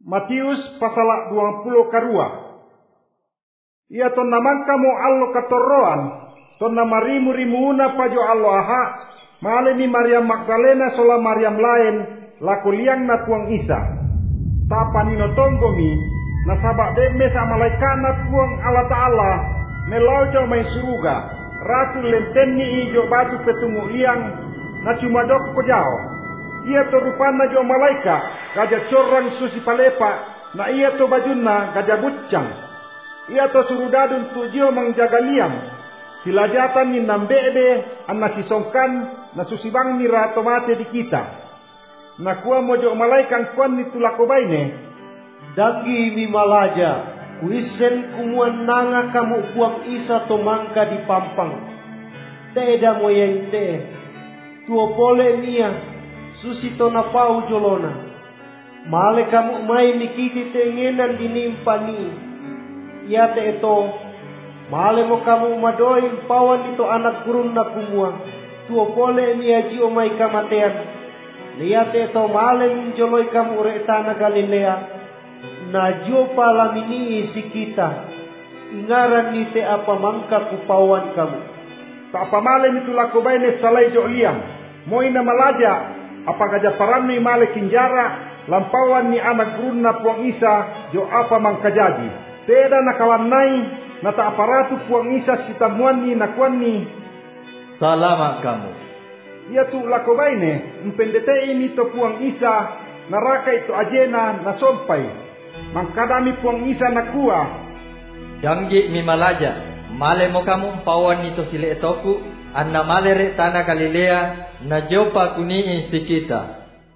Matius pasal 20 karua. Ia ton namang kamu allo katoroan, ton namarimu-rimuna pajo allo aha, malemi Maryam Magdalena sola Maryam lain, laku liang na puang Isa. Tapanino tonggomi, nasabak deme sa malaikat na puang Allah Ta'ala, nelaujo may suruga, ratu lenteni ijo batu petungu liang, na cuma dok ko jao. Ia to rupana jo malaikat, gajah corang susi palepa, na ia to bajunna gajah bucang. Ia to surudadun tujuh mengjaga liam. Silajatan ni nambebe, an nasi songkan, na susibang ni rato mate di kita. Na kuah mojo malaikat kuan ni tulako baine. Dagi mi malaja, kuisen kumuan nanga kamu buang Isa to mangka di pampang. Teda moyeng te, tuo pole mia, susi to na pau jolona. Male kamu mai nikiti tengenan dinimpani. Ia te eto, male mo kamu madoi pawan itu anak gurun na kumua. Tuo pole mia jio mai kamatean. Lihat eto male minjoloi kamu retana Galilea. Na jopa lamini isi kita. Ingaran ni te apa mangka kupawan kamu. Tak apa male itu lako baine salai jo liam. Moi na malaja, apa gajah parami male kinjara. Lampawan ni anak gurun na puang Isa jo apa mangkajaji. Teda nakawan nai, nata aparatu puang Isa si tamuan ni nakuan ni. Salamat kamu. Ia tu lako baine, mpendete ini to puang Isa, naraka itu ajena na sompai. Mangkadami puang Isa nakua. Janji mi malaja, male mo kamu pawan itu sile etoku, anna male re tanah Galilea, na jopa kuni si kita.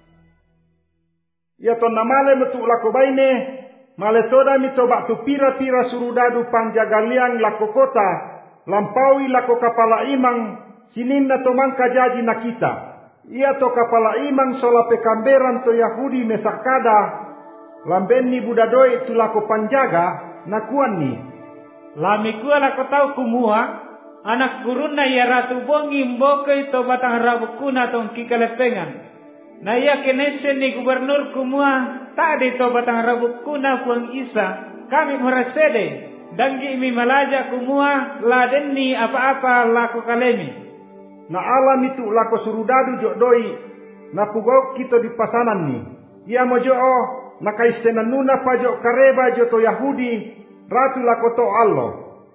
Ia to namale metu lako baine, male toda mi toba tu pira-pira surudadu panjaga liang lako kota, lampaui lako kapala imang, sininna to mangka jaji na kita. Ia to kapala imang sola pekamberan to Yahudi mesakada, lambenni budadoi tu lako panjaga, nakuan ni. Lamikua lako tau kumua, anak guruna ya ratu bongi mboke to batang rabukuna tong kikalepengan. Na iya kenesen ni gubernur kumua, tak di to batang rabukuna puang Isa, kami merasede, danggi mi malaja kumua, ladenni apa-apa lako kalemi. Na alam itu lako surudadu jodoi, na pugok kita di pasanan ni. Ia mojo na kaistenan nuna pajok kareba joto Yahudi, ratu lako to Allah.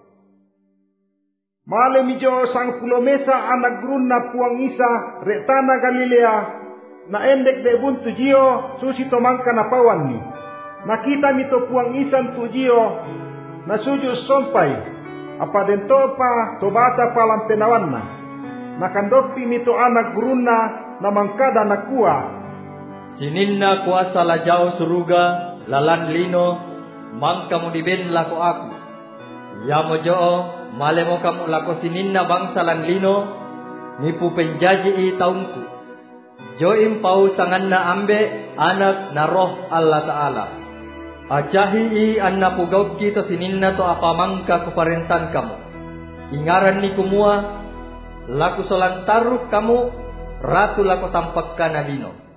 Male mijo sang pulo mesa anak gurun na puang Isa, retana Galilea, na endek de buntu jio, susi to mangka na pawan ni. Na kita mito puang Isan tu jio, na suju sompai, apa dento pa, tobata palam penawan na. Nakandopi mito anak guruna na mangkada na kuah. Sininna kuasa lajau suruga, lalan lino, mang kamu diben lako aku. Ya mojo, male mo kamu lako sininna bangsa lan lino, nipu penjaji i taunku. Joim pau sanganna ambe anak na roh Allah Ta'ala. Ajahi i anna pugau kita sininna to apa mangka kuparentan kamu. Ingaran ni kumua, laku solan taruh kamu, ratu laku tampakkan adino.